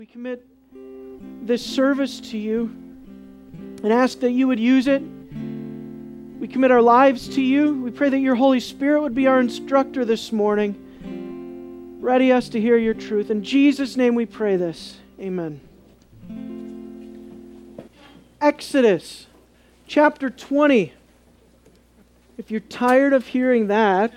We commit this service to you and ask that you would use it. We commit our lives to you. We pray that your Holy Spirit would be our instructor this morning. Ready us to hear your truth. In Jesus' name we pray this. Amen. Exodus chapter 20. If you're tired of hearing that,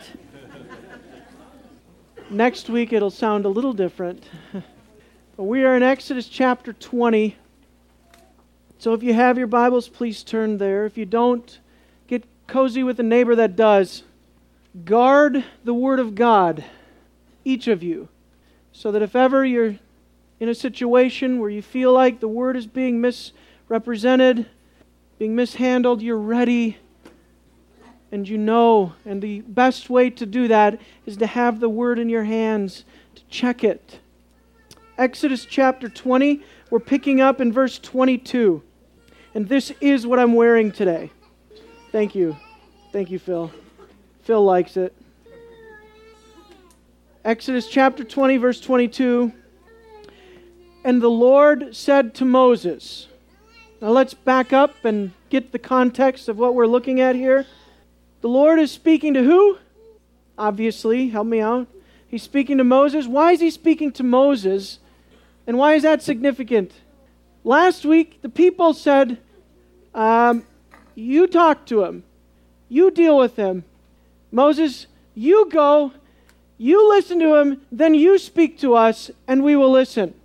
next week it'll sound a little different. We are in Exodus chapter 20. So if you have your Bibles, please turn there. If you don't, get cozy with a neighbor that does. Guard the Word of God, each of you, so that if ever you're in a situation where you feel like the Word is being misrepresented, being mishandled, you're ready and you know. And the best way to do that is to have the Word in your hands, to check it. Exodus chapter 20, we're picking up in verse 22. And this is what I'm wearing today. Thank you. Thank you, Phil. Phil likes it. Exodus chapter 20, verse 22. And the Lord said to Moses. Now let's back up and get the context of what we're looking at here. The Lord is speaking to who? Obviously, help me out. He's speaking to Moses. Why is he speaking to Moses? And why is that significant? Last week, the people said, you talk to him. You deal with him. Moses, you go, you listen to him, then you speak to us, and we will listen.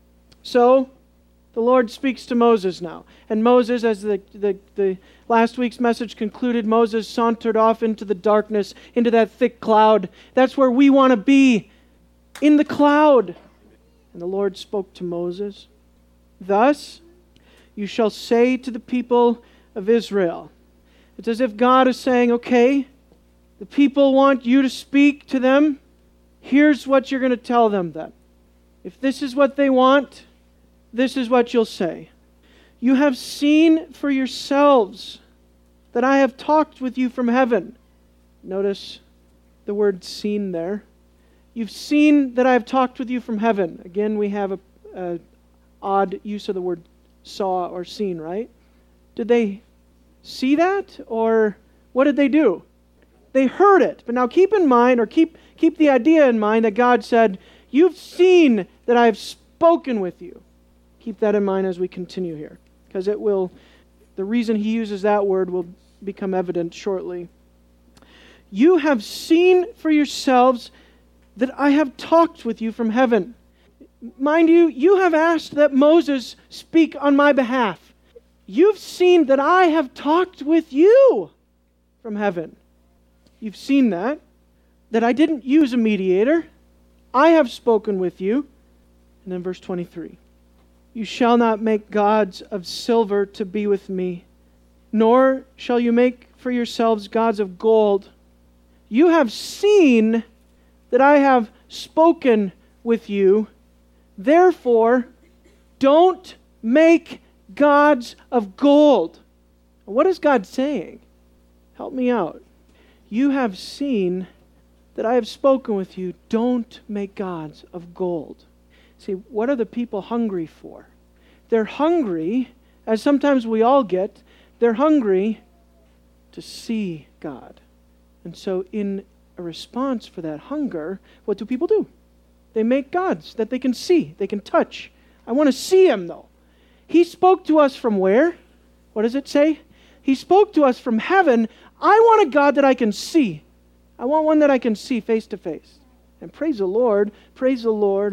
So, the Lord speaks to Moses now. And Moses, as the last week's message concluded, Moses sauntered off into the darkness, into that thick cloud. That's where we want to be, in the cloud. And the Lord spoke to Moses, thus you shall say to the people of Israel. It's as if God is saying, okay, the people want you to speak to them. Here's what you're going to tell them then. If this is what they want, this is what you'll say. You have seen for yourselves that I have talked with you from heaven. Notice the word seen there. You've seen that I have talked with you from heaven. Again, we have a odd use of the word saw or seen, right? Did they see that? Or what did they do? They heard it. But now keep in mind, or keep the idea in mind that God said, you've seen that I have spoken with you. Keep that in mind as we continue here. Because the reason he uses that word will become evident shortly. You have seen for yourselves that I have talked with you from heaven. Mind you, you have asked that Moses speak on my behalf. You've seen that I have talked with you from heaven. You've seen that I didn't use a mediator. I have spoken with you. And then verse 23. You shall not make gods of silver to be with me, nor shall you make for yourselves gods of gold. You have seen that I have spoken with you. Therefore, don't make gods of gold. What is God saying? Help me out. You have seen that I have spoken with you. Don't make gods of gold. See, what are the people hungry for? They're hungry, as sometimes we all get, they're hungry to see God. And so in a response for that hunger, what do people do? They make gods that they can see, they can touch. I want to see him though. He spoke to us from where? What does it say? He spoke to us from heaven. I want a God that I can see. I want one that I can see face to face. And praise the Lord, praise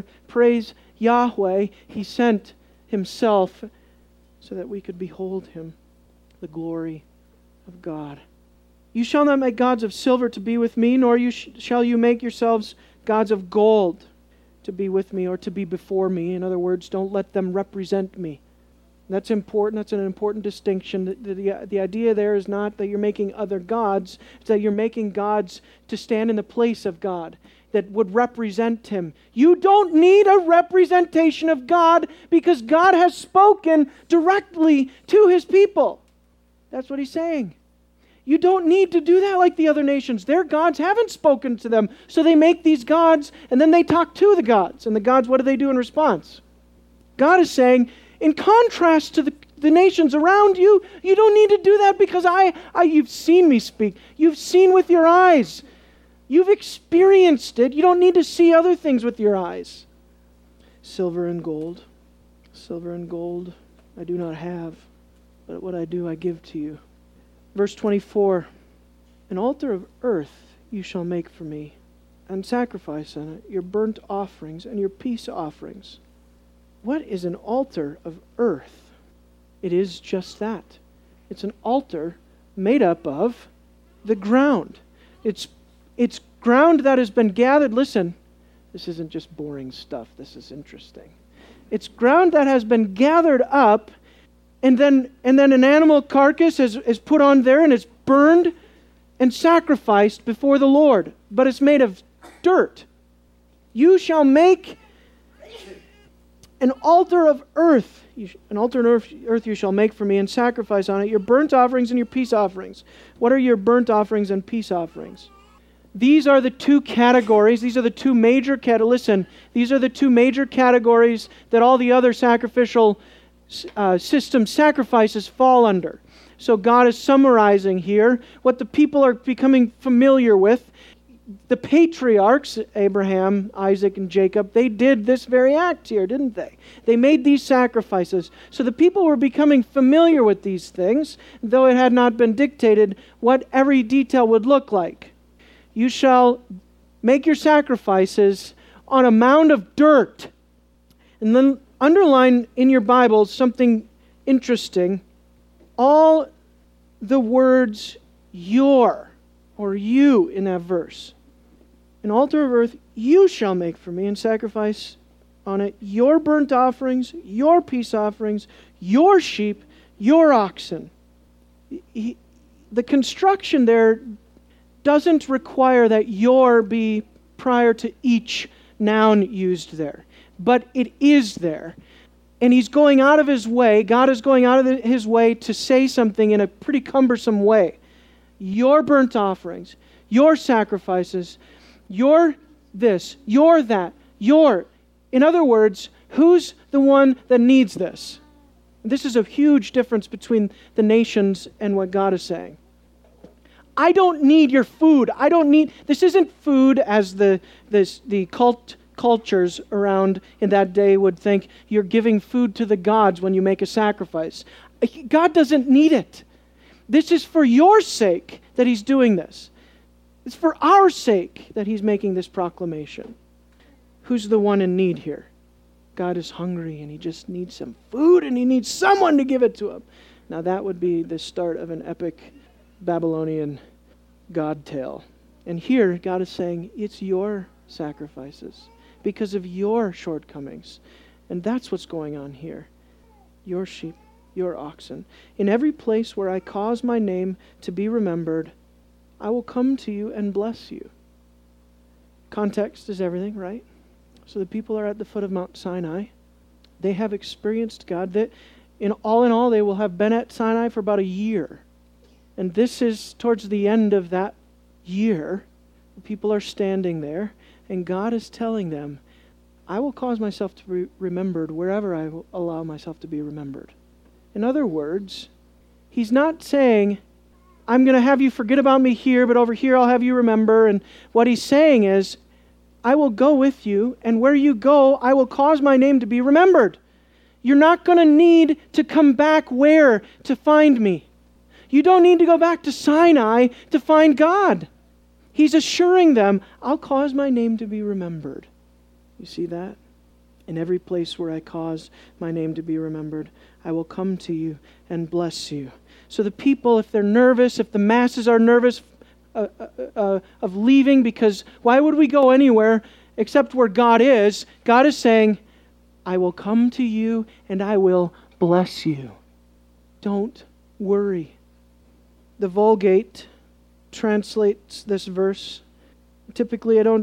Yahweh. He sent himself so that we could behold him, the glory of God. You shall not make gods of silver to be with me, nor shall you make yourselves gods of gold to be with me or to be before me. In other words, don't let them represent me. That's important. That's an important distinction. The idea there is not that you're making other gods. It's that you're making gods to stand in the place of God, that would represent him. You don't need a representation of God because God has spoken directly to his people. That's what he's saying. You don't need to do that like the other nations. Their gods haven't spoken to them. So they make these gods and then they talk to the gods. And the gods, what do they do in response? God is saying, in contrast to the nations around you, you don't need to do that because you've seen me speak. You've seen with your eyes. You've experienced it. You don't need to see other things with your eyes. Silver and gold I do not have, but what I do I give to you. Verse 24, an altar of earth you shall make for me, and sacrifice on it your burnt offerings and your peace offerings. What is an altar of earth? It is just that. It's an altar made up of the ground. It's ground that has been gathered. Listen, this isn't just boring stuff. This is interesting. It's ground that has been gathered up, and then an animal carcass is put on there, and it's burned and sacrificed before the Lord. But it's made of dirt. You shall make an altar of earth. An altar of earth you shall make for me, and sacrifice on it your burnt offerings and your peace offerings. What are your burnt offerings and peace offerings? These are the two categories. These are the two major listen, these are the two major categories that all the other sacrificial system sacrifices fall under. So God is summarizing here what the people are becoming familiar with. The patriarchs, Abraham, Isaac, and Jacob, they did this very act here, didn't they? They made these sacrifices. So the people were becoming familiar with these things, though it had not been dictated what every detail would look like. You shall make your sacrifices on a mound of dirt. And then underline in your Bible something interesting. All the words your or you in that verse. An altar of earth you shall make for me, and sacrifice on it your burnt offerings, your peace offerings, your sheep, your oxen. The construction there doesn't require that your be prior to each noun used there. But it is there. And he's going out of his way, God is going out of his way to say something in a pretty cumbersome way. Your burnt offerings, your sacrifices, your this, your that, your. In other words, who's the one that needs this? This is a huge difference between the nations and what God is saying. I don't need your food. This isn't food as the cultures around in that day would think you're giving food to the gods when you make a sacrifice. God doesn't need it. This is for your sake that he's doing this. It's for our sake that he's making this proclamation. Who's the one in need here? God is hungry and he just needs some food and he needs someone to give it to him. Now that would be the start of an epic Babylonian God tale. And here God is saying, it's your sacrifices because of your shortcomings. And that's what's going on here. Your sheep, your oxen. In every place where I cause my name to be remembered, I will come to you and bless you. Context is everything, right? So the people are at the foot of Mount Sinai. They have experienced God. That in all, they will have been at Sinai for about a year. And this is towards the end of that year. The people are standing there, and God is telling them, I will cause myself to be remembered wherever I will allow myself to be remembered. In other words, he's not saying, I'm going to have you forget about me here, but over here I'll have you remember. And what he's saying is, I will go with you, and where you go, I will cause my name to be remembered. You're not going to need to come back where to find me. You don't need to go back to Sinai to find God. He's assuring them, I'll cause my name to be remembered. You see that? In every place where I cause my name to be remembered, I will come to you and bless you. So the people, if they're nervous, if the masses are nervous of leaving, because why would we go anywhere except where God is saying, I will come to you and I will bless you. Don't worry. The Vulgate translates this verse. Typically I don't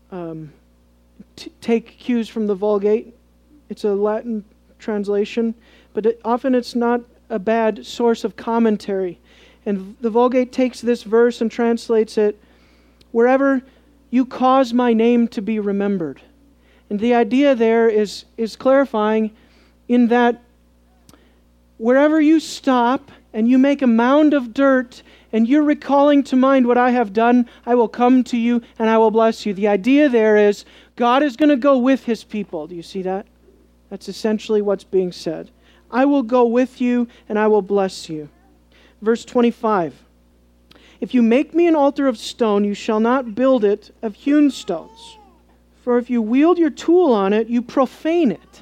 take cues from the Vulgate. It's a Latin translation, but often it's not a bad source of commentary. And the Vulgate takes this verse and translates it, wherever you cause my name to be remembered. And the idea there is clarifying in that wherever you stop and you make a mound of dirt and you're recalling to mind what I have done, I will come to you and I will bless you. The idea there is God is going to go with His people. Do you see that? That's essentially what's being said. I will go with you and I will bless you. Verse 25. If you make me an altar of stone, you shall not build it of hewn stones. For if you wield your tool on it, you profane it.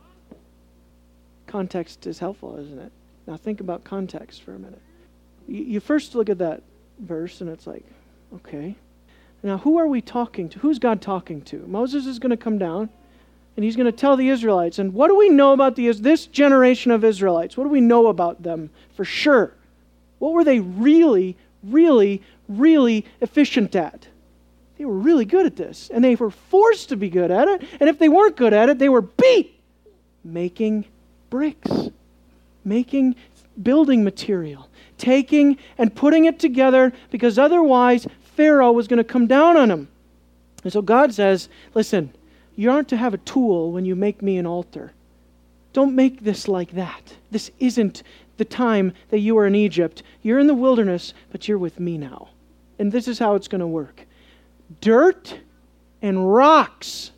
Context is helpful, isn't it? Now think about context for a minute. You first look at that verse and it's like, okay. Now who are we talking to? Who's God talking to? Moses is going to come down and he's going to tell the Israelites. And what do we know about this generation of Israelites? What do we know about them for sure? What were they really, really, really efficient at? They were really good at this. And they were forced to be good at it. And if they weren't good at it, they were beat. Making bricks. Making building material. Taking and putting it together because otherwise Pharaoh was going to come down on them. And so God says, listen, you aren't to have a tool when you make me an altar. Don't make this like that. This isn't the time that you were in Egypt. You're in the wilderness, but you're with me now. And this is how it's going to work. Dirt and rocks.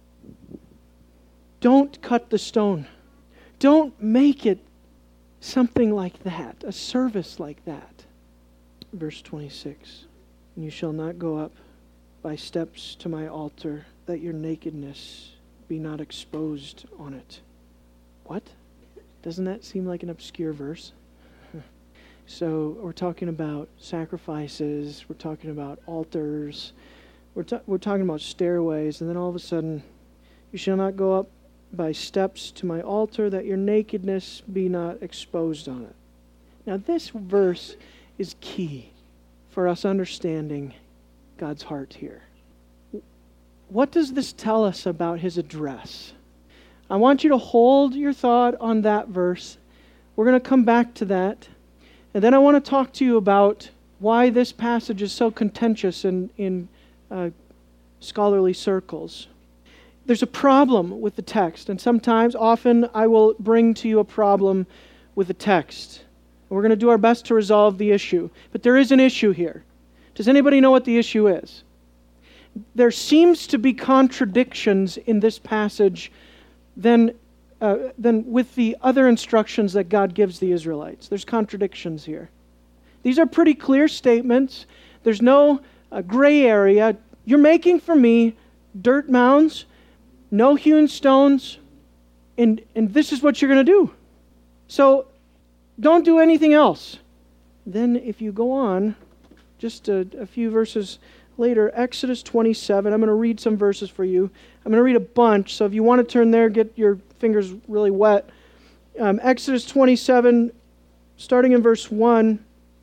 Don't cut the stone. Don't make it something like that, a service like that. Verse 26. And you shall not go up by steps to my altar, that your nakedness be not exposed on it. What? Doesn't that seem like an obscure verse? So we're talking about sacrifices, we're talking about altars, we're talking about stairways, and then all of a sudden, you shall not go up by steps to my altar, that your nakedness be not exposed on it. Now this verse is key for us understanding God's heart here. What does this tell us about His address? I want you to hold your thought on that verse. We're going to come back to that. And then I want to talk to you about why this passage is so contentious in scholarly circles. There's a problem with the text, and often I will bring to you a problem with the text. We're going to do our best to resolve the issue. But there is an issue here. Does anybody know what the issue is? There seems to be contradictions in this passage than with the other instructions that God gives the Israelites. There's contradictions here. These are pretty clear statements. There's no gray area. You're making for me dirt mounds, no hewn stones, and this is what you're going to do. So don't do anything else. Then if you go on, just a few verses later, Exodus 27. I'm going to read some verses for you. I'm going to read a bunch, so if you want to turn there, get your fingers really wet. Exodus 27, starting in verse 1.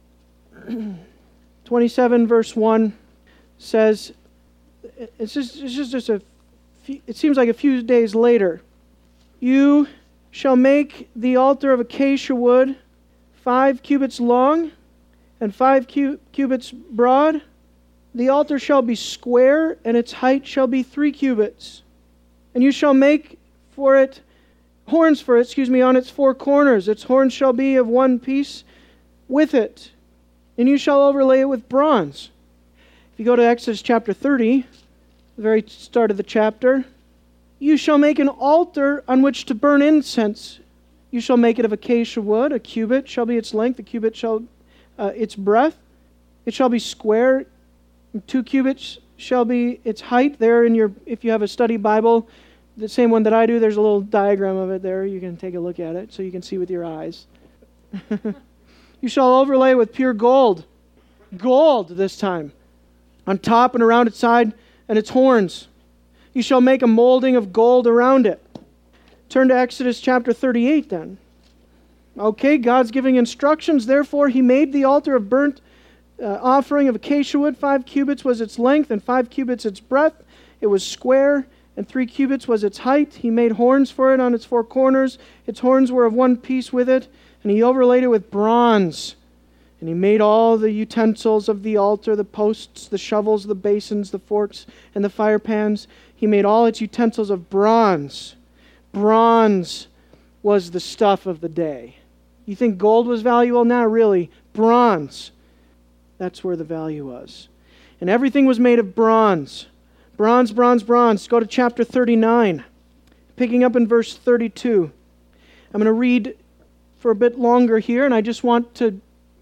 27 verse 1 says, it seems like a few days later, you shall make the altar of acacia wood 5 cubits long and 5 cubits broad. The altar shall be square, and its height shall be 3 cubits. And you shall make horns for it, on its 4 corners. Its horns shall be of one piece with it. And you shall overlay it with bronze. If you go to Exodus chapter 30, the very start of the chapter, you shall make an altar on which to burn incense. You shall make it of acacia wood. A cubit shall be its length. A cubit shall its breadth. It shall be square. 2 cubits shall be its height. There if you have a study Bible, the same one that I do, there's a little diagram of it there. You can take a look at it so you can see with your eyes. You shall overlay with pure gold. Gold this time. On top and around its side and its horns. You shall make a molding of gold around it. Turn to Exodus chapter 38 then. Okay, God's giving instructions. Therefore, He made the altar of burnt offering of acacia wood. 5 cubits was its length and 5 cubits its breadth. It was square, and 3 cubits was its height. He made horns for it on its 4 corners. Its horns were of one piece with it, and he overlaid it with bronze. And he made all the utensils of the altar, the posts, the shovels, the basins, the forks, and the fire pans. He made all its utensils of bronze. Bronze was the stuff of the day. You think gold was valuable? Not really. Bronze. That's where the value was. And everything was made of bronze. Bronze, bronze, bronze. Go to chapter 39. Picking up in verse 32. I'm going to read for a bit longer here, and I just want to,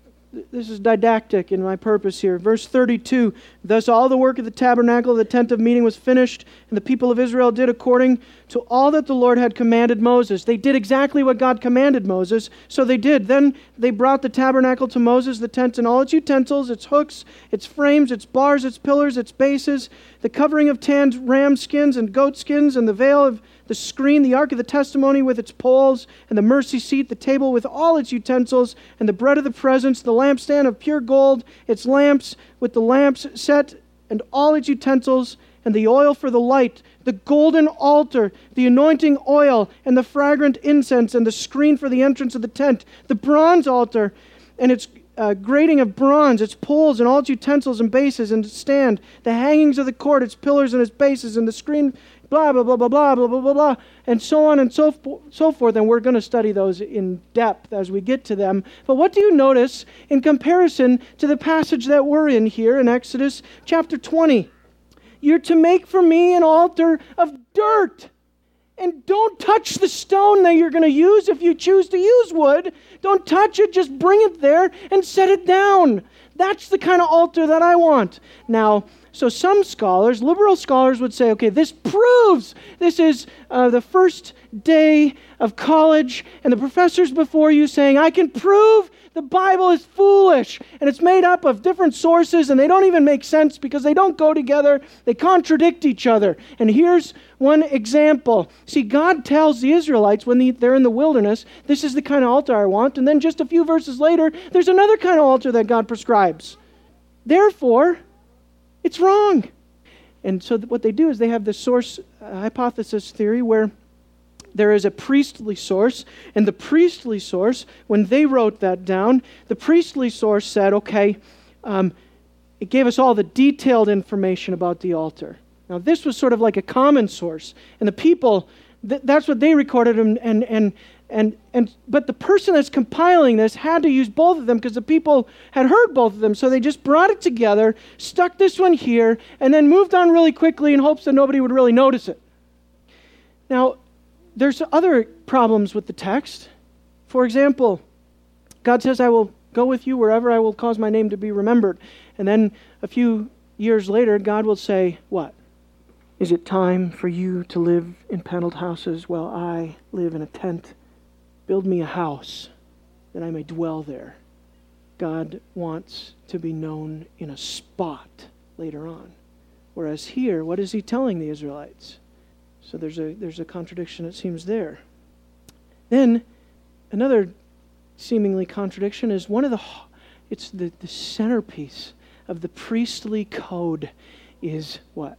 this is didactic in my purpose here. Verse 32, thus all the work of the tabernacle, the tent of meeting was finished, and the people of Israel did according to all that the Lord had commanded Moses. They did exactly what God commanded Moses, so they did. Then they brought the tabernacle to Moses, the tent and all its utensils, its hooks, its frames, its bars, its pillars, its bases, the covering of tanned ram skins and goat skins, and the veil of the screen, the ark of the testimony with its poles, and the mercy seat, the table with all its utensils, and the bread of the presence, the lampstand of pure gold, its lamps with the lamps set, and all its utensils, and the oil for the light, the golden altar, the anointing oil, and the fragrant incense, and the screen for the entrance of the tent, the bronze altar, and its grating of bronze, its poles, and all its utensils and bases, and its stand, the hangings of the court, its pillars and its bases, and the screen, blah, blah, blah, blah, blah, blah, blah, blah, blah, and so on and so forth. And we're going to study those in depth as we get to them. But what do you notice in comparison to the passage that we're in here in Exodus chapter 20? You're to make for me an altar of dirt. And don't touch the stone that you're going to use if you choose to use wood. Don't touch it, just bring it there and set it down. That's the kind of altar that I want. Now, so some scholars, liberal scholars would say, okay, this proves this is the first day of college and the professor's before you saying, I can prove the Bible is foolish and it's made up of different sources and they don't even make sense because they don't go together. They contradict each other. And here's one example. See, God tells the Israelites when they're in the wilderness, this is the kind of altar I want. And then just a few verses later, there's another kind of altar that God prescribes. Therefore, it's wrong. And so what they do is they have the source hypothesis theory where there is a priestly source, and the priestly source, when they wrote that down, the priestly source said, okay, it gave us all the detailed information about the altar. Now this was sort of like a common source, and the people, that's what they recorded, but the person that's compiling this had to use both of them because the people had heard both of them, so they just brought it together, stuck this one here, and then moved on really quickly in hopes that nobody would really notice it. Now, there's other problems with the text. For example, God says, I will go with you wherever I will cause my name to be remembered. And then a few years later, God will say, what? Is it time for you to live in paneled houses while I live in a tent? Build me a house that I may dwell there. God wants to be known in a spot later on. Whereas here, what is he telling the Israelites? So there's a contradiction, it seems, there. Then another seemingly contradiction is it's the centerpiece of the priestly code is what?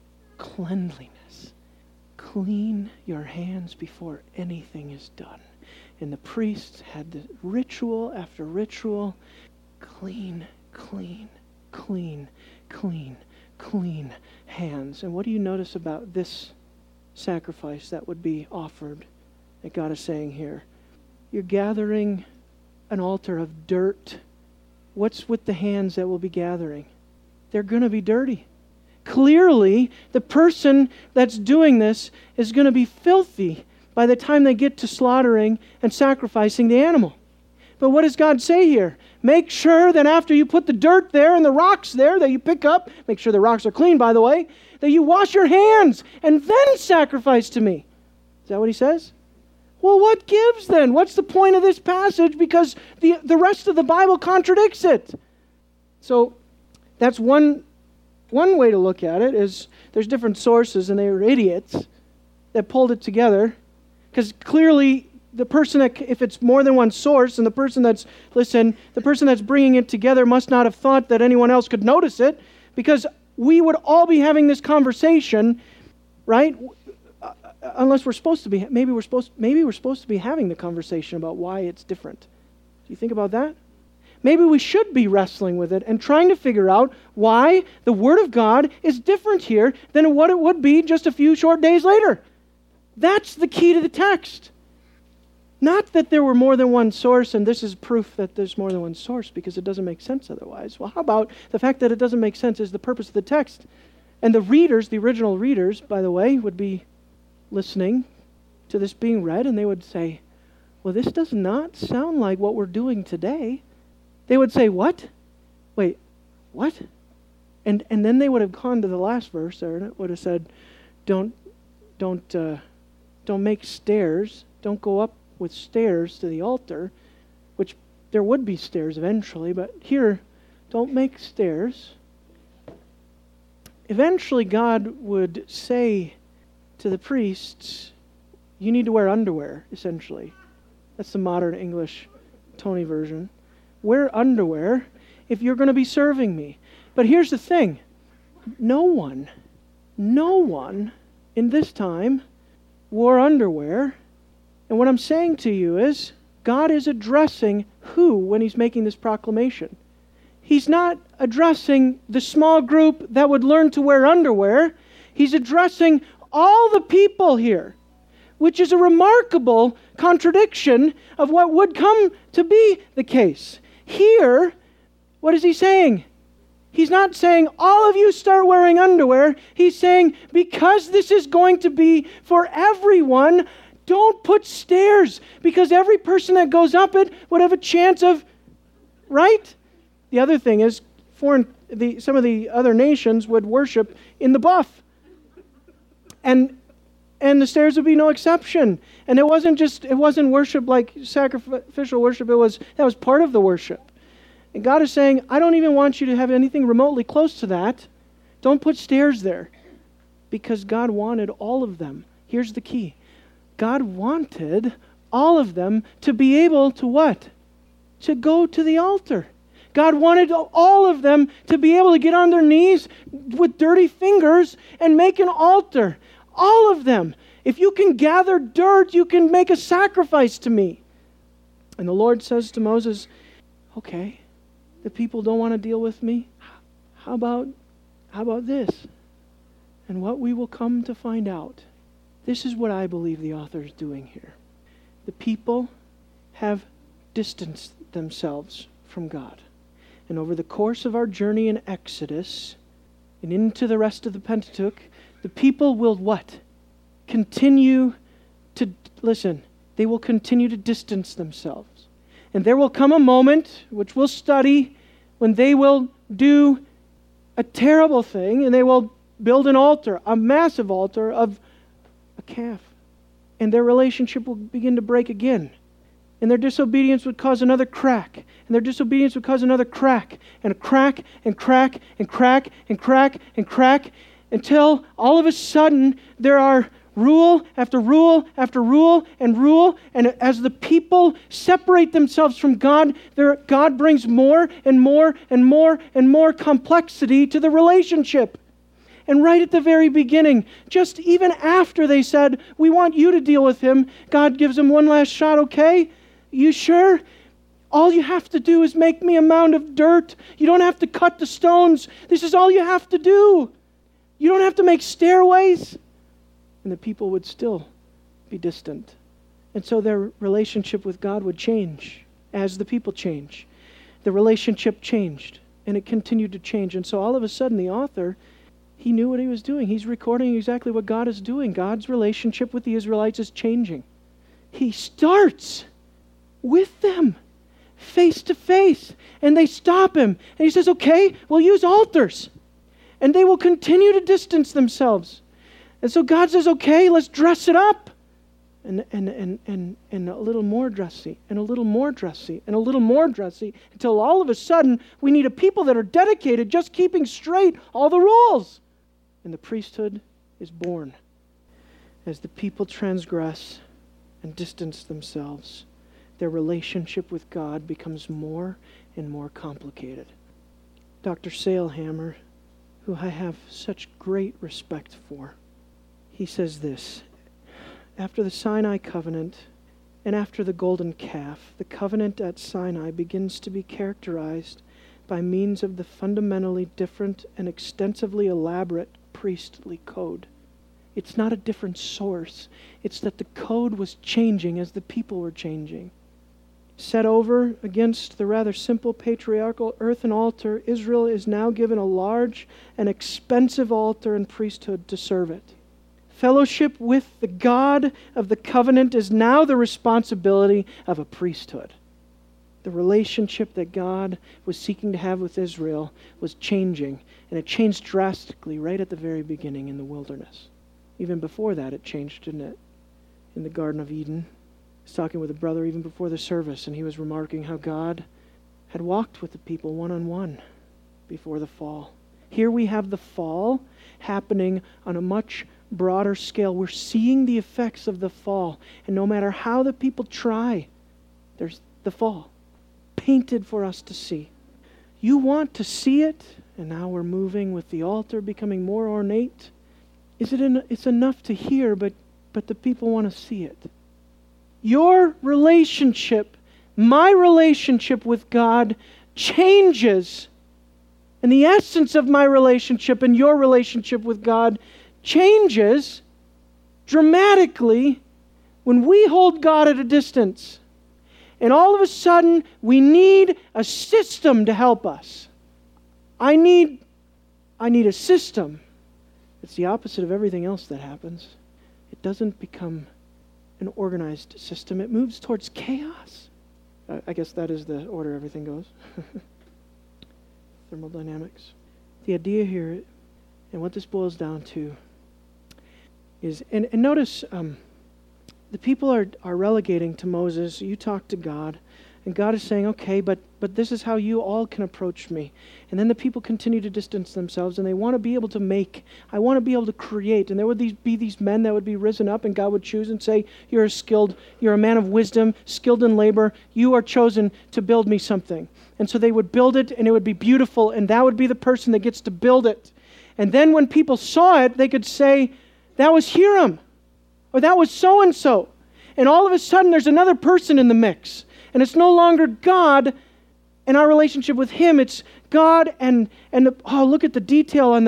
Cleanliness. Clean your hands before anything is done. And the priests had the ritual after ritual. Clean, clean, clean, clean, clean hands. And what do you notice about this sacrifice that would be offered that God is saying here? You're gathering an altar of dirt. What's with the hands that will be gathering? They're going to be dirty. Clearly, the person that's doing this is going to be filthy by the time they get to slaughtering and sacrificing the animal. But what does God say here? Make sure that after you put the dirt there and the rocks there that you pick up, make sure the rocks are clean, by the way, that you wash your hands and then sacrifice to me. Is that what he says? Well, what gives then? What's the point of this passage? Because the rest of the Bible contradicts it. So that's one way to look at it is there's different sources and they were idiots that pulled it together. Because clearly the person that, if it's more than one source, and the person that's bringing it together must not have thought that anyone else could notice it, because we would all be having this conversation, right? Unless we're supposed to be, maybe we're supposed to be having the conversation about why it's different. Do you think about that? Maybe we should be wrestling with it and trying to figure out why the Word of God is different here than what it would be just a few short days later. That's the key to the text. Not that there were more than one source, and this is proof that there's more than one source, because it doesn't make sense otherwise. Well, how about the fact that it doesn't make sense is the purpose of the text? And the readers, the original readers, by the way, would be listening to this being read, and they would say, well, this does not sound like what we're doing today. They would say, what? Wait, what? And then they would have gone to the last verse there, and it would have said, don't make stairs. Don't go up with stairs to the altar, which there would be stairs eventually, but here, don't make stairs. Eventually, God would say to the priests, you need to wear underwear, essentially. That's the modern English Tony version. Wear underwear if you're going to be serving me. But here's the thing. No one in this time wore underwear. And what I'm saying to you is, God is addressing who when He's making this proclamation? He's not addressing the small group that would learn to wear underwear. He's addressing all the people here, which is a remarkable contradiction of what would come to be the case. Here, what is He saying? He's not saying, all of you start wearing underwear. He's saying, because this is going to be for everyone, don't put stairs, because every person that goes up it would have a chance of, right? The other thing is, some of the other nations would worship in the buff. And the stairs would be no exception. And it wasn't worship like sacrificial worship. That was part of the worship. And God is saying, I don't even want you to have anything remotely close to that. Don't put stairs there. Because God wanted all of them. Here's the key. God wanted all of them to be able to what? To go to the altar. God wanted all of them to be able to get on their knees with dirty fingers and make an altar. All of them. If you can gather dirt, you can make a sacrifice to me. And the Lord says to Moses, okay, the people don't want to deal with me. How about this? And what we will come to find out, this is what I believe the author is doing here. The people have distanced themselves from God. And over the course of our journey in Exodus and into the rest of the Pentateuch, the people will what? Continue to, listen, they will continue to distance themselves. And there will come a moment, which we'll study, when they will do a terrible thing, and they will build an altar, a massive altar of a calf. And their relationship will begin to break again. And their disobedience would cause another crack. And their disobedience would cause another crack. And a crack, and crack, and crack, and crack, and crack, until all of a sudden there are rule after rule after rule and rule. And as the people separate themselves from God, God brings more and more and more and more complexity to the relationship. And right at the very beginning, just even after they said, we want you to deal with him, God gives them one last shot, okay? You sure? All you have to do is make me a mound of dirt. You don't have to cut the stones. This is all you have to do. You don't have to make stairways. And the people would still be distant. And so their relationship with God would change as the people change. The relationship changed, and it continued to change. And so all of a sudden the author, he knew what he was doing. He's recording exactly what God is doing. God's relationship with the Israelites is changing. He starts with them, face to face, and they stop him. And he says, okay, we'll use altars. And they will continue to distance themselves. And so God says, okay, let's dress it up. And a little more dressy, and a little more dressy, and a little more dressy, until all of a sudden we need a people that are dedicated just keeping straight all the rules. And the priesthood is born as the people transgress and distance themselves. Their relationship with God becomes more and more complicated. Dr. Sailhammer, who I have such great respect for, he says this: after the Sinai covenant and after the golden calf, the covenant at Sinai begins to be characterized by means of the fundamentally different and extensively elaborate priestly code. It's not a different source. It's that the code was changing as the people were changing. Set over against the rather simple patriarchal earthen altar, Israel is now given a large and expensive altar and priesthood to serve it. Fellowship with the God of the covenant is now the responsibility of a priesthood. The relationship that God was seeking to have with Israel was changing, and it changed drastically right at the very beginning in the wilderness. Even before that, it changed, didn't it? In the Garden of Eden. I was talking with a brother even before the service, and he was remarking how God had walked with the people one-on-one before the fall. Here we have the fall happening on a much broader scale. We're seeing the effects of the fall, and no matter how the people try, there's the fall painted for us to see. You want to see it, and now we're moving with the altar becoming more ornate. It's enough to hear, but the people want to see it. Your relationship, my relationship with God changes. And the essence of my relationship and your relationship with God changes dramatically when we hold God at a distance. And all of a sudden, we need a system to help us. I need a system. It's the opposite of everything else that happens. It doesn't become an organized system. It moves towards chaos. I guess that is the order everything goes. Thermodynamics. The idea here, and what this boils down to, is, and notice, the people are relegating to Moses, you talk to God, and God is saying, okay, but this is how you all can approach me. And then the people continue to distance themselves, and they want to be able to make. I want to be able to create. And there would be these men that would be risen up, and God would choose and say, you're a man of wisdom, skilled in labor. You are chosen to build me something. And so they would build it, and it would be beautiful, and that would be the person that gets to build it. And then when people saw it, they could say, that was Hiram, or that was so-and-so. And all of a sudden, there's another person in the mix. And it's no longer God and our relationship with Him. It's God and look at the detail on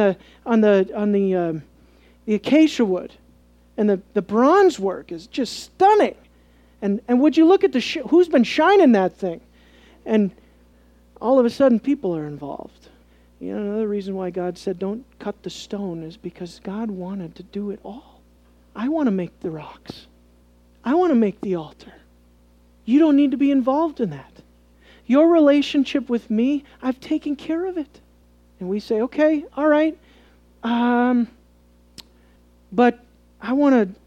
the acacia wood, and the bronze work is just stunning. And would you look at who's been shining that thing? And all of a sudden, people are involved. You know, another reason why God said, don't cut the stone is because God wanted to do it all. I want to make the rocks. I want to make the altar. You don't need to be involved in that. Your relationship with me, I've taken care of it. And we say, okay, all right, but I want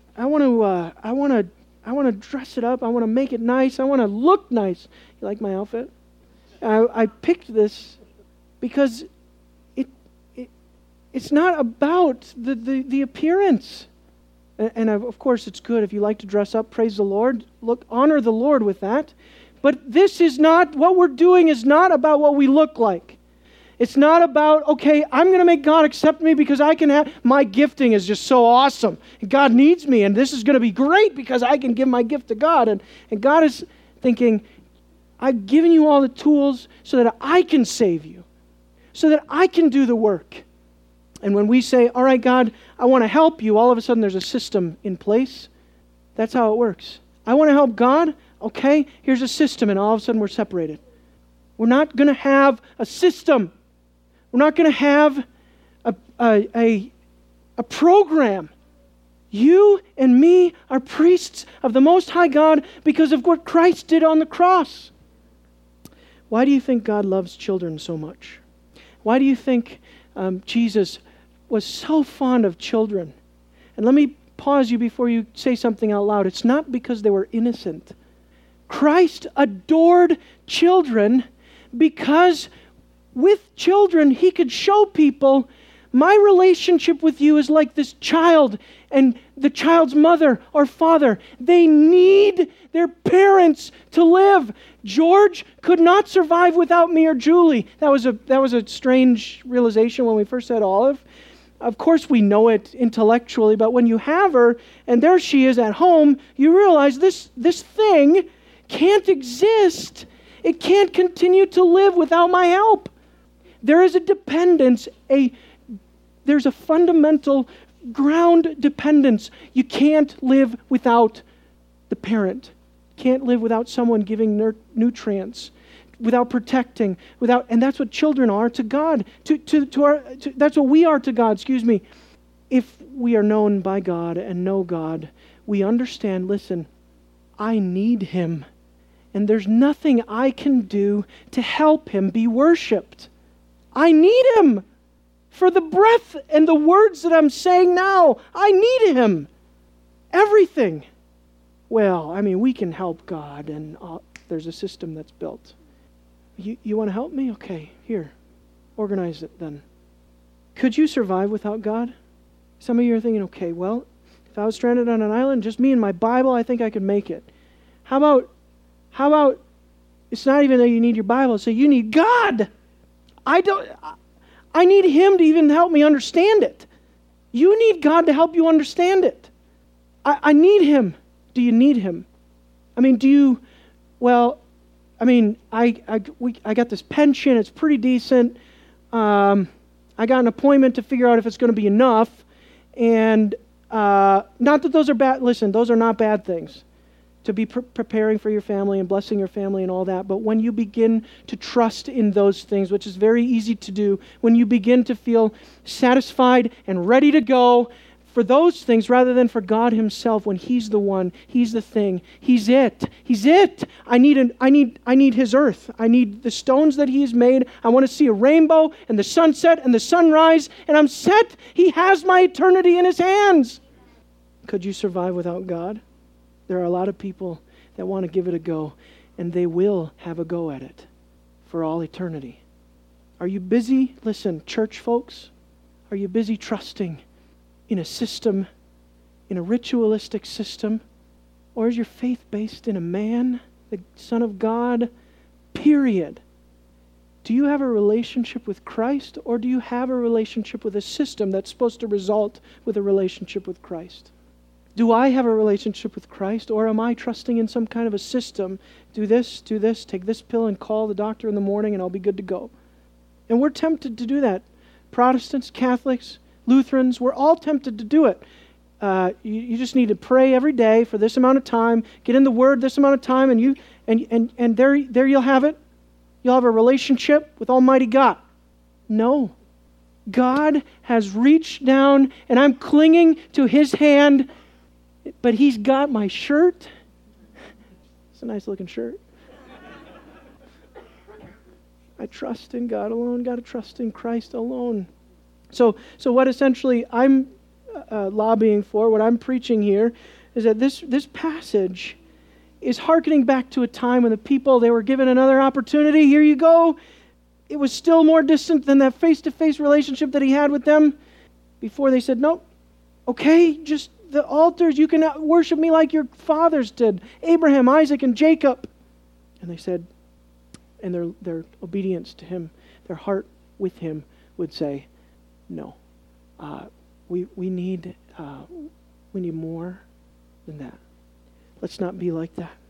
to dress it up. I want to make it nice. I want to look nice. You like my outfit? I picked this because it's not about the appearance. And of course, it's good if you like to dress up. Praise the Lord. Look, honor the Lord with that. But this is not, what we're doing is not about what we look like. It's not about, okay, I'm going to make God accept me because I can have, my gifting is just so awesome. And God needs me, and this is going to be great because I can give my gift to God. And God is thinking, I've given you all the tools so that I can save you, so that I can do the work. And when we say, all right, God, I want to help you, all of a sudden there's a system in place. That's how it works. I want to help God. Okay, here's a system, and all of a sudden we're separated. We're not going to have a system. We're not going to have a program. You and me are priests of the Most High God because of what Christ did on the cross. Why do you think God loves children so much? Why do you think Jesus was so fond of children? And let me pause you before you say something out loud. It's not because they were innocent. Christ adored children because with children he could show people, my relationship with you is like this child and the child's mother or father. They need their parents to live. George could not survive without me or Julie. That was a strange realization when we first had Olive. Of course we know it intellectually, but when you have her and there she is at home, you realize this thing can't exist. It can't continue to live without my help. There is a dependence, there's a fundamental ground dependence. You can't live without the parent. Can't live without someone giving nutrients, without protecting, and that's what children are to God. That's what we are to God, If we are known by God and know God, we understand, listen, I need Him. And there's nothing I can do to help Him be worshipped. I need Him for the breath and the words that I'm saying now. I need Him. Everything. Well, we can help God, and there's a system that's built. You want to help me? Okay, here. Organize it then. Could you survive without God? Some of you are thinking, okay, well, if I was stranded on an island, just me and my Bible, I think I could make it. How about, it's not even that you need your Bible, so you need God. I need Him to even help me understand it. You need God to help you understand it. I need Him. Do you need Him? I got this pension, it's pretty decent. I got an appointment to figure out if it's going to be enough. And not that those are bad, listen, those are not bad things. To be preparing for your family and blessing your family and all that. But when you begin to trust in those things, which is very easy to do, when you begin to feel satisfied and ready to go for those things rather than for God Himself, when He's the one, He's the thing, He's it. He's it. I need His earth. I need the stones that He has made. I want to see a rainbow and the sunset and the sunrise, and I'm set. He has my eternity in His hands. Could you survive without God? There are a lot of people that want to give it a go, and they will have a go at it for all eternity. Are you busy? Listen, church folks, are you busy trusting in a system, in a ritualistic system? Or is your faith based in a man, the Son of God, period? Do you have a relationship with Christ, or do you have a relationship with a system that's supposed to result with a relationship with Christ? Do I have a relationship with Christ, or am I trusting in some kind of a system? Do this, take this pill and call the doctor in the morning and I'll be good to go. And we're tempted to do that. Protestants, Catholics, Lutherans, we're all tempted to do it. You just need to pray every day for this amount of time, get in the Word this amount of time, and there you'll have it. You'll have a relationship with Almighty God. No. God has reached down, and I'm clinging to His hand, but He's got my shirt. It's a nice looking shirt. I trust in God alone. Got to trust in Christ alone. So what essentially I'm lobbying for, what I'm preaching here, is that this passage is hearkening back to a time when the people, they were given another opportunity. Here you go. It was still more distant than that face-to-face relationship that He had with them before they said, nope, okay, just the altars, you can worship me like your fathers did, Abraham, Isaac, and Jacob. And they said, and their obedience to Him, their heart with Him would say, no, we need more than that. Let's not be like that.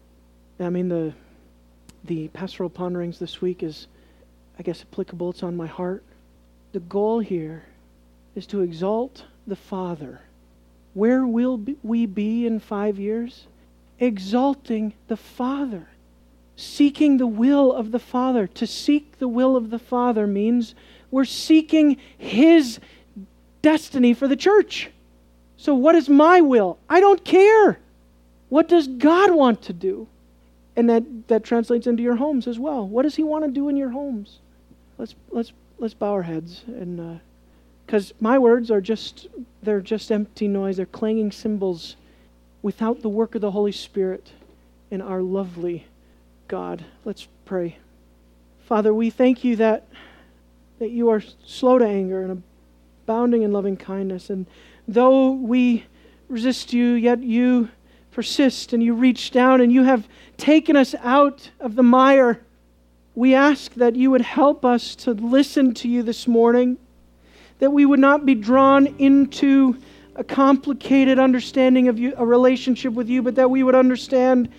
The pastoral ponderings this week is, I guess, applicable. It's on my heart. The goal here is to exalt the Father. Where will we be in 5 years? Exalting the Father. Seeking the will of the Father. To seek the will of the Father means we're seeking His destiny for the church. So what is my will? I don't care. What does God want to do? And that translates into your homes as well. What does He want to do in your homes? Let's bow our heads, and because my words they're just empty noise. They're clanging cymbals without the work of the Holy Spirit in our lovely God. Let's pray. Father, we thank You that You are slow to anger and abounding in loving kindness. And though we resist You, yet You persist and You reach down and You have taken us out of the mire. We ask that You would help us to listen to You this morning, that we would not be drawn into a complicated understanding of You, a relationship with You, but that we would understand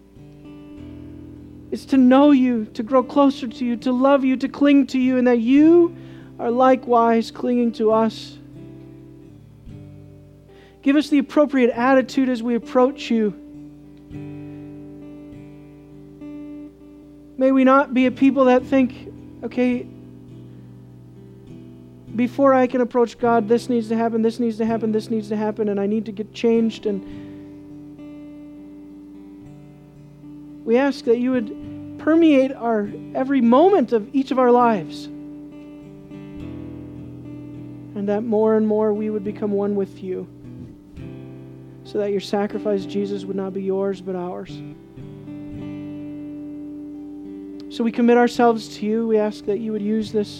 it's to know You, to grow closer to You, to love You, to cling to You, and that You are likewise clinging to us. Give us the appropriate attitude as we approach you. May we not be a people that think, okay, before I can approach God, this needs to happen, this needs to happen, this needs to happen, and I need to get changed. And we ask that you would permeate our every moment of each of our lives, and that more and more we would become one with you, so that your sacrifice, Jesus, would not be yours but ours. So we commit ourselves to you. We ask that you would use this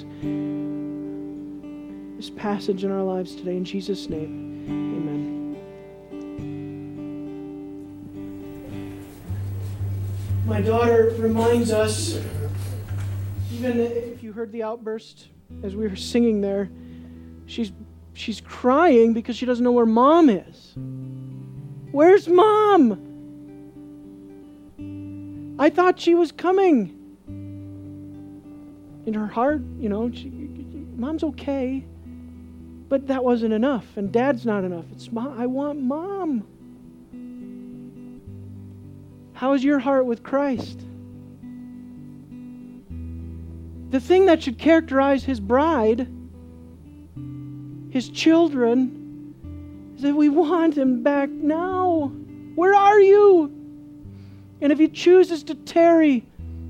passage in our lives today. In Jesus' name, amen. My daughter reminds us, even if you heard the outburst as we were singing there, she's crying because she doesn't know where Mom is. Where's Mom? I thought she was coming. In her heart, Mom's okay. But that wasn't enough, and Dad's not enough. It's Mom. I want Mom. How is your heart with Christ? The thing that should characterize His bride, His children, is that we want Him back now. Where are you? And if He chooses to tarry,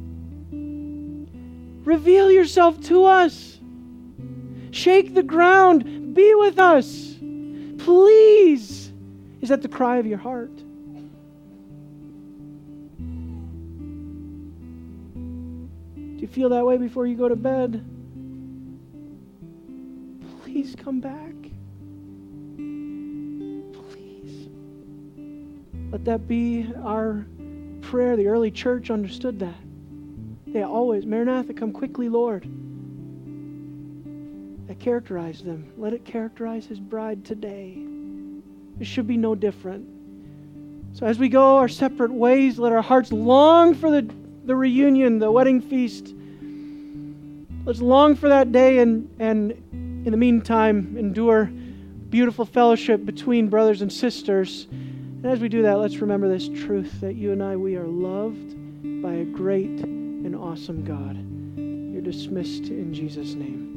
reveal yourself to us. Shake the ground. Be with us. Please. Is that the cry of your heart? Do you feel that way before you go to bed? Please come back. Please. Let that be our prayer. The early church understood that. They always, Maranatha, come quickly, Lord. That characterized them. Let it characterize His bride today. It should be no different. So as we go our separate ways, let our hearts long for the reunion, the wedding feast. Let's long for that day, and in the meantime, endure beautiful fellowship between brothers and sisters. And as we do that, let's remember this truth, that you and I, we are loved by a great and awesome God. You're dismissed in Jesus' name.